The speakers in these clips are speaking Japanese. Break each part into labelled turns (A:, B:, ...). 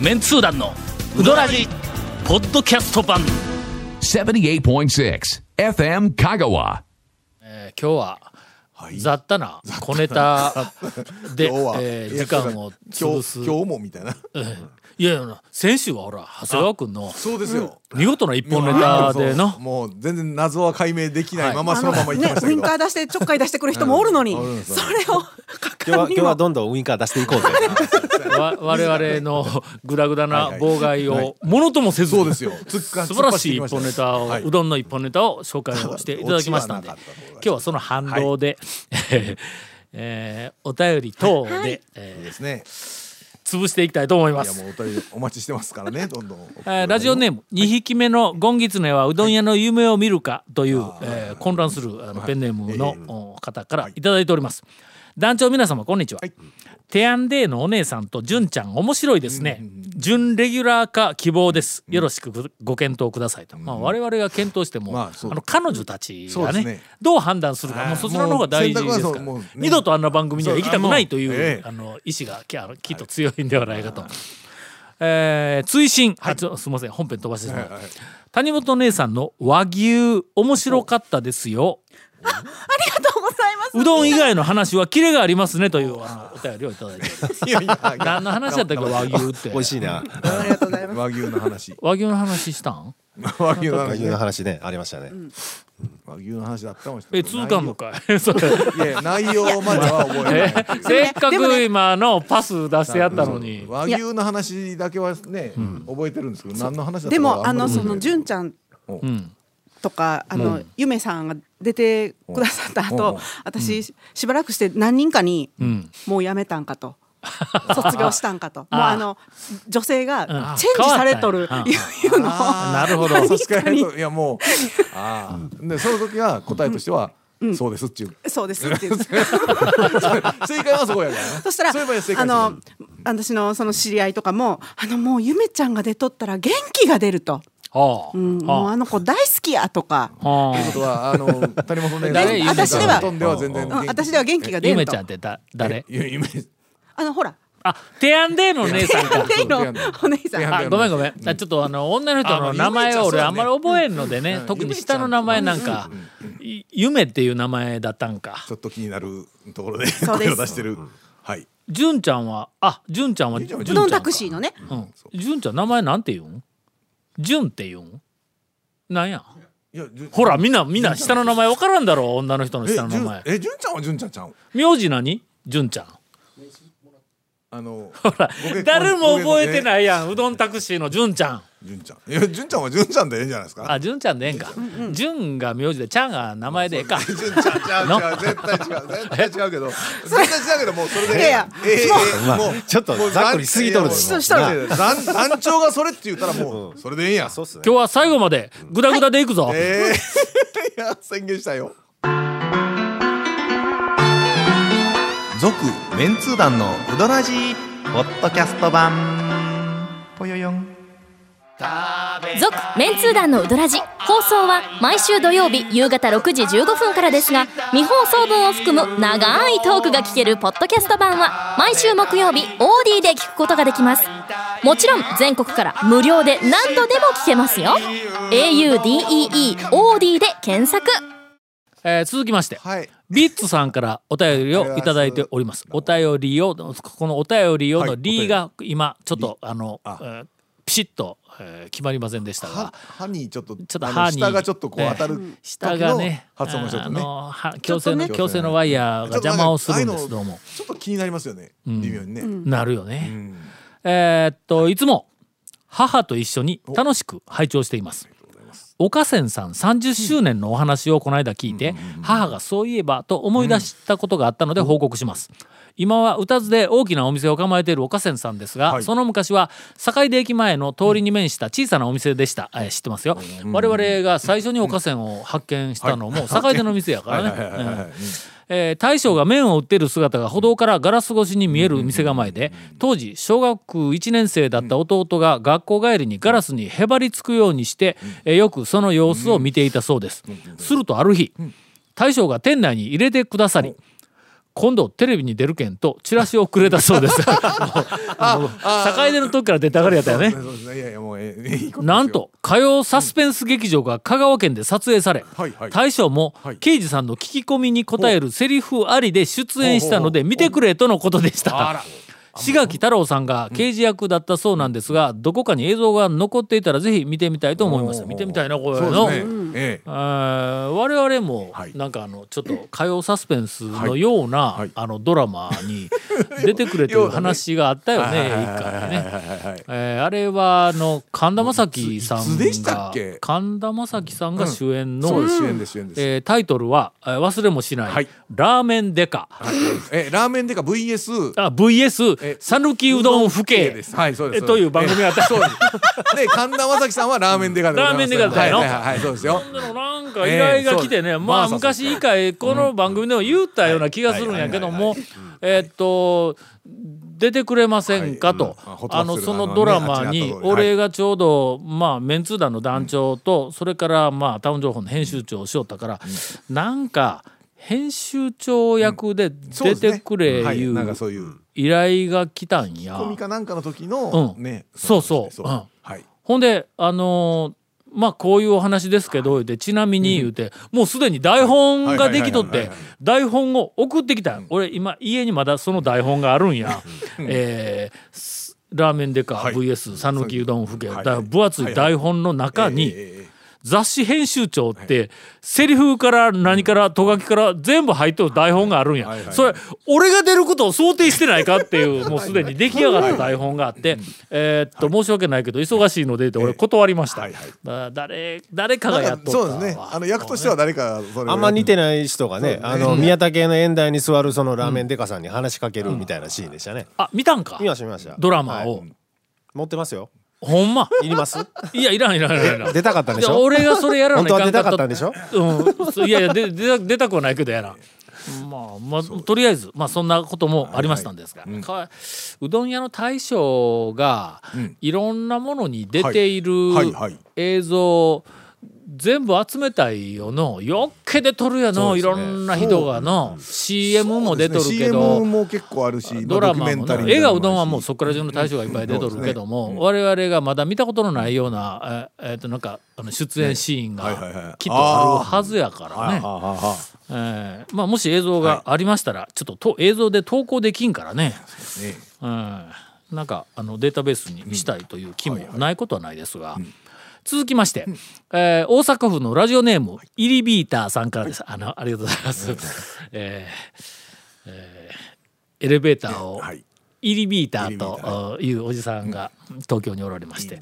A: メンツー団のウドラジポッドキャスト版、
B: 78.6 FM 香川。
A: 今日は雑多な小ネタで、時間を潰す。
C: 今日もみたいな。
A: いやいや、先週はほら長谷川君の
C: そうですよ。
A: 見事な一本ネタでの、
C: もう全然謎は解明できないままそのまま行きましたけど。
D: ウインカー出してちょっかい出してくる人もおるのに、それを
E: 今日はどんどんウインカー出していこうぜ。
A: 我々のグダグダな妨害をものともせず、
C: そうですよ。
A: 素晴らしい一本ネタを、うどんの一本ネタを紹介をしていただきましたので、今日はその反動で、お便り等で、
C: ですね。
A: 潰していきたいと思いま
C: いや
A: す。
C: もうお便りお待ちしてますからね。どんどん。
A: ラジオネーム2匹目のゴンギツネはうどん屋の夢を見るかという、混乱するペンネームの方からいただいております。団長皆様こんにちは。テアンデーのお姉さんと純ちゃん面白いですね。準レギュラー化希望です。よろしくご検討くださいと。我々が検討しても、彼女たちがねどう判断するか、もうそちらの方が大事ですから、二度とあんな番組には行きたくないという意志がきっと強いんではないかと。追伸、すみません本編飛ばしてしまう。谷本姉さんの和牛面白かったですよ。
D: ありがとうございます。
A: うどん以外の話はキレがありますねというお便りをいただいて何の話だったっけ和牛って
E: 美味しいな。
D: ありがとうございます。
C: 和牛の話。
A: 和牛の話したん？
C: 和牛の話
E: 和牛の話ねありましたね。
C: 和牛の話だったもん。
A: 通かんのかい。それ
C: いや内容までは覚えてない。
A: せっかく今のパス出してやったのに。
C: 和牛の話だけはね覚えてるんですけど、何の話だったか
D: でもその純ちゃんとかゆめさんが出てくださった後、私しばらくして何人かにもうやめたんかと、卒業したんかと、もう女性がチェンジされとるいうのを。
A: なるほど。
C: 確かに。いやもうでその時は答えとしてはそうですっていう。
D: そうですっていう。
C: 正解はそこやからね。
D: そしたら私のその知り合いとかももうゆめちゃんが出とったら元気が出ると。もう子大好きやとか。
C: ということは谷本姉さん
D: 私では
C: 全然
D: 私では元気が出ると。
A: ゆめちゃんって誰？
D: ほら
A: テアンデーの姉さんか。
D: テイのお姉さん。
A: ごめんちょっと女の人の名前を俺あんまり覚えんのでね、特に下の名前なんか夢っていう名前だったんか。
C: ちょっと気になるところで声を出してる。はい。
A: 純ちゃんは
D: うどんタクシーのね。
A: 純ちゃん名前なんて言うん？純って言うん？なんや。ほらみんな下の名前分からんだろ、女の人の下の名前。
C: 純ちゃんは純ちゃんちゃう。
A: 名字何？純ちゃん。
C: ほ
A: ら誰も覚えてないやん、うどんタクシーの純ちゃん。
C: 純ちゃん。いや純ちゃんは純ちゃんでええんじゃないですか。
A: 純ちゃんでええんか。純が名字でちゃんが名前でええか。
C: 純ちゃん違う絶対違うけどもうそれで。
D: いやいや
C: もう
E: ちょっとざっくりすぎとるで。
C: 団長がそれって言ったらもうそれでええんや。
A: 今日は最後までグダグダでいくぞ。
C: いや宣言したよ。
F: 続メンツー団のウドラジポッドキャスト版ぽよよん。
G: 続メンツー団のウドラジ放送は毎週土曜日夕方6時15分からですが、未放送分を含む長いトークが聞けるポッドキャスト版は毎週木曜日 OD で聞くことができます。もちろん全国から無料で何度でも聞けますよ。 AUDEE OD で検索。
A: 続きまして、ビッツさんからお便りをいただいております。このお便りをのリが今ちょっとピシッと決まりませんでしたが、
C: 歯にちょっと
A: 歯に
C: 下がちょっとこう当たる
A: 下がね、
C: 発音がちょっとね
A: 矯正のワイヤーが邪魔をするんです。どうも
C: ちょっと気になりますよね、微妙にね。
A: なるよね。いつも母と一緒に楽しく拝聴しています。岡仙さん30周年のお話をこの間聞いて、母がそういえばと思い出したことがあったので報告します。今は宇多津で大きなお店を構えている岡仙さんですが、その昔は坂出駅前の通りに面した小さなお店でした。知ってますよ。我々が最初に岡仙を発見したのも坂出の店やからね。大将が麺を売っている姿が歩道からガラス越しに見える店構えで、当時小学1年生だった弟が学校帰りにガラスにへばりつくようにして、よくその様子を見ていたそうです。するとある日、大将が店内に入れてくださり、 今度テレビに出るけんとチラシをくれたそうです。もう坂出の時から出たがりやったよね。
C: そうですね。いやいやもういいことですよ。
A: なんと火曜サスペンス劇場が香川県で撮影され、
C: はいはい
A: 大将も
C: はい
A: 刑事さんの聞き込みに答えるセリフありで出演したので見てくれとのことでし
C: あ
A: た。
C: ら。
A: 志垣太郎さんが刑事役だったそうなんですが、どこかに映像が残っていたらぜひ見てみたいと思いました。見てみたいなこれ
C: そう
A: の、
C: ですね。ええ。
A: 我々も
C: はい
A: なんかちょっと火曜サスペンスのような、
C: はい
A: ドラマに出てくれという話があったよね、一回ね。
C: ね。
A: あれは神田正輝さん
C: いつでした
A: が
C: っけ
A: 神田正輝さんが主演の、
C: そうです、主演です、主演です。
A: タイトルは忘れもしない、
C: はい
A: ラーメンデカ、
C: ラーメンデカ VS
A: VS 讃岐うどん府警
C: です。はい、そうです。
A: という番組があった。
C: そうです。で、神田正輝さんはラーメンデカでございます。
A: ラーメンデカだよ
C: はいはいはい、そうですよ。
A: なんか依頼が来てね、まあ昔一回この番組でも言ったような気がするんやけども、出てくれませんかと、そのドラマに俺がちょうどメンツー団の団長とそれからタウン情報の編集長をしよったから、なんか編集長役で出てくれいう
C: なんかそういう
A: 依頼が来たんや。
C: コミかなんかの時のね、
A: そうそう。
C: はい。
A: ほんでこういうお話ですけど、ちなみに言うて、もうすでに台本ができとって台本を送ってきた。俺今家にまだその台本があるんや。ラーメンデカ VS 讃岐うどん府警、分厚い台本の中に雑誌編集長ってセリフから何からとがきから全部入ってる台本があるんや。それ俺が出ることを想定してないかっていうもうすでに出来上がった台本があって、申し訳ないけど忙しいのでって俺断りました。誰かがやっとった。
C: そうですね。役としては誰か
E: あんま似てない人がね、宮田系の演台に座るそのラーメンデカさんに話しかけるみたいなシーンでしたね。
A: あ、見たんか。
E: 見ました
A: ドラマを
E: 持ってますよ。
A: ほんま
E: いります？
A: いや、いらん
E: 出たかったんでしょ。
A: 俺がそれやらない
E: 本当は出たかったんでしょ。
A: いやいや出たくはないけどやな。とりあえずそんなこともありましたんですが、うどん屋の大将がいろんなものに出ている映像全部集めたいよの、よっけで撮るやの、いろんな人がの CM も出とるけど、
C: CM も結構あるし、
A: ドラマも映画うどんはもうそこら中の大将がいっぱい出とるけども、我々がまだ見たことのないようななんか出演シーンがきっとあるはずやからね。もし映像がありましたらちょっと映像で投稿できんからね、なんかデータベースにしたいという気もないことはないですが、続きまして、大阪府のラジオネームイリビーターさんからです。ありがとうございます。エレベーターをイリビーターというおじさんが東京におられまして、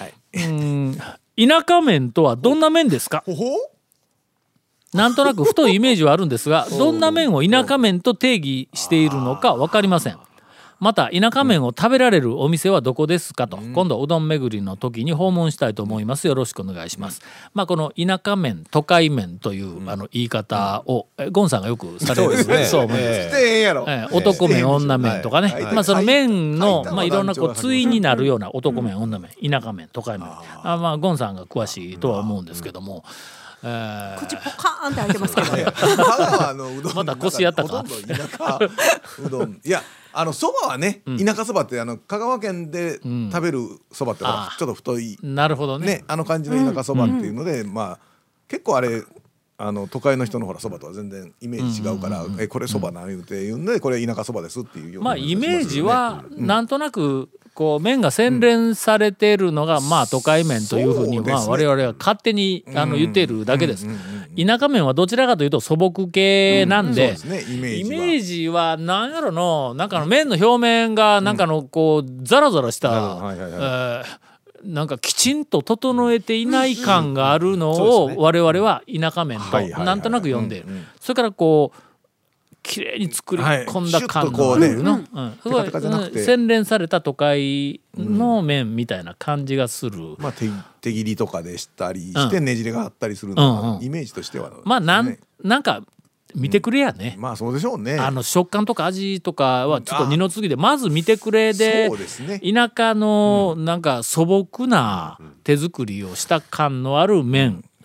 A: 田舎麺とはどんな麺ですか？なんとなく太いイメージはあるんですが、どんな麺を田舎麺と定義しているのか分かりません。また田舎麺を食べられるお店はどこですかと、今度うどん巡りの時に訪問したいと思います。よろしくお願いします。この田舎麺都会麺という言い方をゴンさんがよくされる。そう思います。男麺女麺とかね、その麺のいろんな対になるような男麺女麺田舎麺都会麺、ゴンさんが詳しいとは思うんですけども、
D: 口ポカーンって開いてますけど
A: まだ腰やったか。
C: ほとんど田舎うどん。いや、そばはね、田舎そばって香川県で食べるそばってちょっと太い、
A: なるほどね、
C: 感じの田舎そばっていうので、結構あれ都会の人のそばとは全然イメージ違うから、これそばなん言うて言うんで、これ田舎そばですっていうような、
A: イメージはなんとなく麺が洗練されているのが都会麺というふうに我々は勝手に言っているだけです。田舎麺はどちらかというと素朴系なんで、イメージは何やろの、なんか麺の表面がなんかのザラザラしたなんかきちんと整えていない感があるのを我々は田舎麺となんとなく呼んでいる。それからきれいに作り込んだ感のあるの、すごい洗練された都会の麺みたいな感じがする。
C: 手切りとかでしたりしてねじれがあったりするのがイメージとしては、
A: なんか見てくれやね。
C: そうでしょうね。
A: 食感とか味とかはちょっと二の次でまず見てくれで、田舎のなんか素朴な手作りをした感のある麺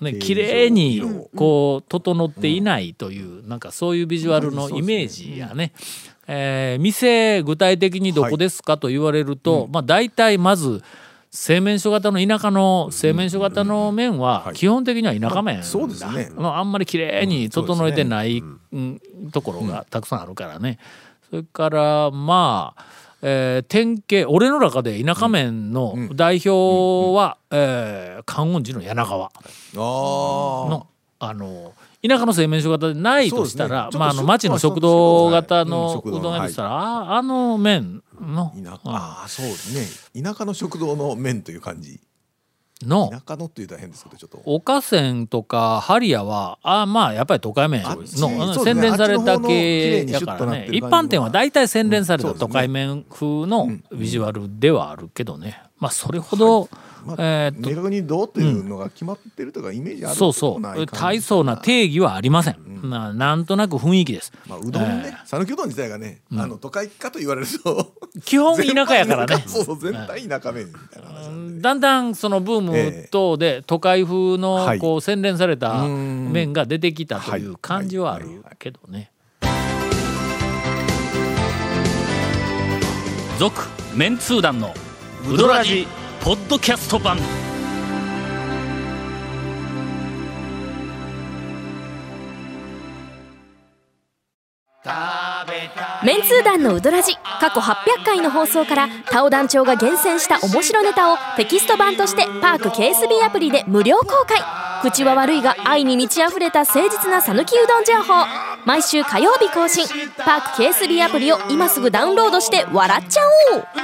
A: ね、綺麗にこう整っていないという、なんかそういうビジュアルのイメージやね。店具体的にどこですかと言われると、まあ大体まず製麺所型の田舎の製麺所型の麺は基本的には田舎麺だ、
C: そうですね。
A: あんまり綺麗に整えてないところがたくさんあるからね。それからまあ、典型俺の中で田舎麺の代表は観音寺の柳川の田舎の製麺所型でないとしたら、まあ町の食堂型のうどん屋でしたら、あの麺の
C: そうですね。田舎の食堂の麺という感じ。
A: の
C: 田舎のって言ったら変ですけど、ちょっと
A: 岡線とかハリアはまあやっぱり都会麺の洗練された系やからね。一般店は大体洗練された都会麺風のビジュアルではあるけどね。まあそれほど
C: 明確にどうというのが決まってるとかイメージある
A: そうそう大層な定義はありません。なんとなく雰囲気です。
C: うどんね、讃岐うどん自体がね、都会かと言われると
A: 基本田舎やからね。
C: そう全体田舎麺みたいな話。
A: だんだんそのブーム等で都会風のこう洗練された麺が出てきたという感じはあるけどね。続メンツー団のウドラジポッドキャスト版。
G: メンツー団のウドラジ過去800回の放送からタオ団長が厳選した面白ネタをテキスト版としてパーク KSB アプリで無料公開。口は悪いが愛に満ち溢れた誠実な讃岐うどん情報、毎週火曜日更新。パーク KSB アプリを今すぐダウンロードして笑っちゃおう。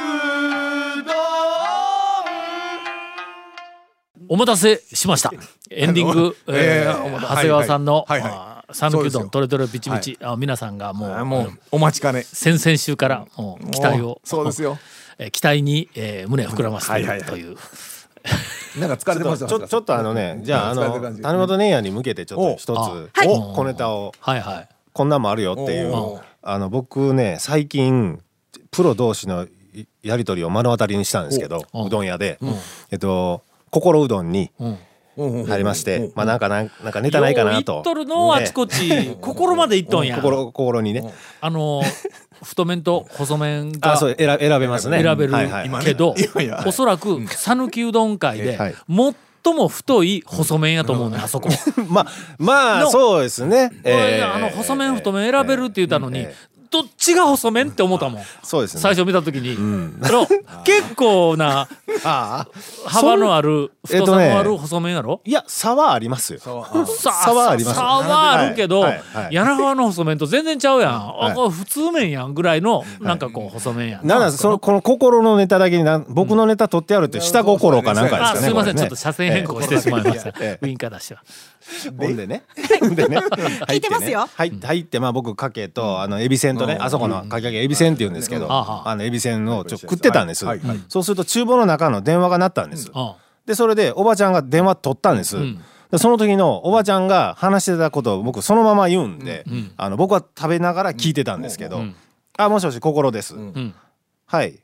A: お待たせしました。エンディング、長谷川さんの讃岐うどんトレトレピチピチ、皆さんがもう
C: お待ちかね。
A: 先々週からもう期待を
C: そうですよ。
A: 期待に胸を膨らませているという。
C: なんか疲れてますよ。
E: ちょっとじゃあ谷本姉やんに向けてちょっと一つ小ネタを、こんなんもあるよっていう。僕ね最近プロ同士のやり取りを目の当たりにしたんですけど、うどん屋で心うどんに入りまして、まあなんかネタないかなと。
A: 言っとるのあちこち心までいっとんや。
E: 心にね。
A: 太麺と細麺が
E: そう選べますね。
A: 選べるけど、おそらく讃岐うどん界で最も太い細麺やと思うね、あそこ。
E: まあそうですね。
A: 細麺太麺選べるって言ったのに。どっちが細麺って思ったもん。
E: そうですね。
A: 最初見た時に、結構な幅のある太さのある細麺やろ。
E: いや差はありますよ。差
A: はあります。差はあるけど、柳川の細麺と全然ちゃうやん。これ普通麺やんぐらいのなんかこう細麺やん。
E: なんだこの心のネタだけに僕のネタ取ってあるって下心かなんかですかね。
A: すいません、ちょっと車線変更してしまいました。ウインカー出しては。
E: ほんでね。
D: 聞いてますよ。
E: 入って僕かけとエビせんとね、あそこのかき揚げエビせんって言うんですけど、エビせんを食ってたんです。そうすると厨房の中の電話が鳴ったんです。でそれでおばちゃんが電話取ったんです。でその時のおばちゃんが話してたことを僕そのまま言うんで、僕は食べながら聞いてたんですけど、もしもし心です。はい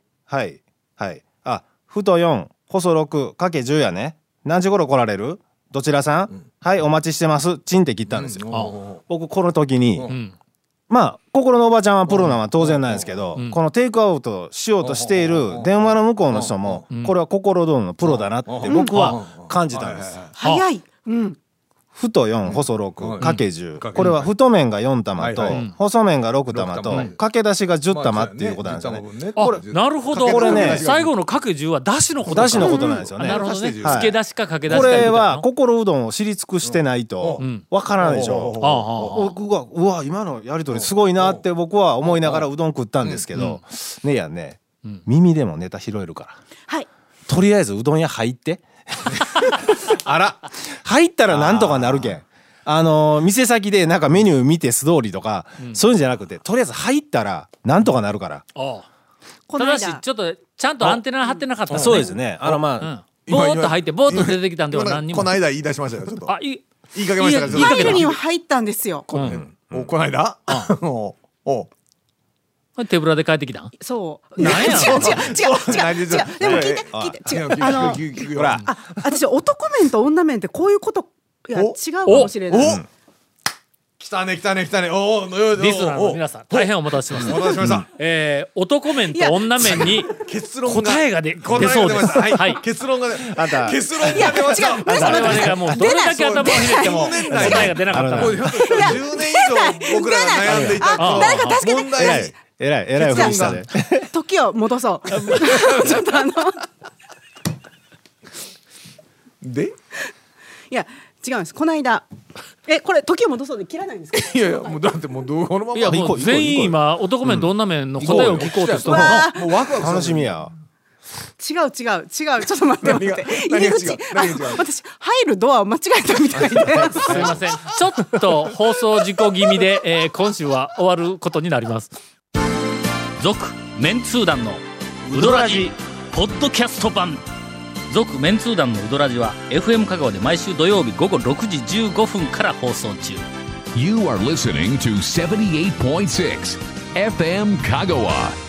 E: 太4細6かけ10やね。何時頃来られる？どちらさん？はいお待ちしてます。チンって切ったんですよ。僕この時に心のおばちゃんはプロなのは当然なんですけど、このテイクアウトしようとしている電話の向こうの人もこれは心うどんのプロだなって僕は感じたんです。
D: 早い。
E: 太4細6かけ10、これは太麺が4玉と細麺が6玉とかけだしが10玉っていうことなんですよね。
A: なるほど。これね最後のかけ10はだしのこと。
E: だしのことなんですよね。
A: なるほどね。つけだしかかけだしか。
E: これは心うどんを知り尽くしてないとわからないでしょ。僕がうわ今のやり取りすごいなって僕は思いながらうどん食ったんですけど、ねやね耳でもネタ拾えるから。とりあえずうどん屋入って。入ったらなんとかなるけん。店先でなんかメニュー見て素通りとか、そういうんじゃなくてとりあえず入ったらなんとかなるから。
A: ただしちょっとちゃんとアンテナ張ってなかったのね。
E: そうですね。
A: ボーッと入ってボーッと出てきたんでは何にも。
C: この間言い出しましたよ。ちょっと言いかけましたから。
D: 入るには入ったんですよ。
C: この間
A: 手ぶらで帰ってきたん？
D: そう。
A: なんや。
D: 違う。でも聞いて違う。私男麺と女麺ってこういうこといや違うかもしれない。
C: 来たね。お
A: リスナーの皆さん大変お待たせしました。
C: お待たせしました。
A: 男面と女面に答えが出そうです。はい。
C: 結論が出ました。
A: 我々がもうどれだけ頭をひねっても答えが出なかったら。
C: 10年以上僕らが悩んでいた
D: 誰か助けて。
E: えらいふりしたで。
D: 時を戻そう。ちょっと
C: で。
D: いや違うんです。この間これ時を戻そうで切らないんですか。
C: いやもうだってもうこのまま。
A: いやもう全員今男面と女面の答えを聞こうとしてる
C: もうワクワク
E: 楽しみや。
D: 違うちょっと待って入り口私入るドアを間違えたみたいで。
A: すいません。ちょっと放送事故気味で、今週は終わることになります。続メンツー団のウドラジポッドキャスト版。続メンツー団のウドラジは FM 香川で毎週土曜日午後6時15分から放送中。
B: You are listening to 78.6 FM 香川。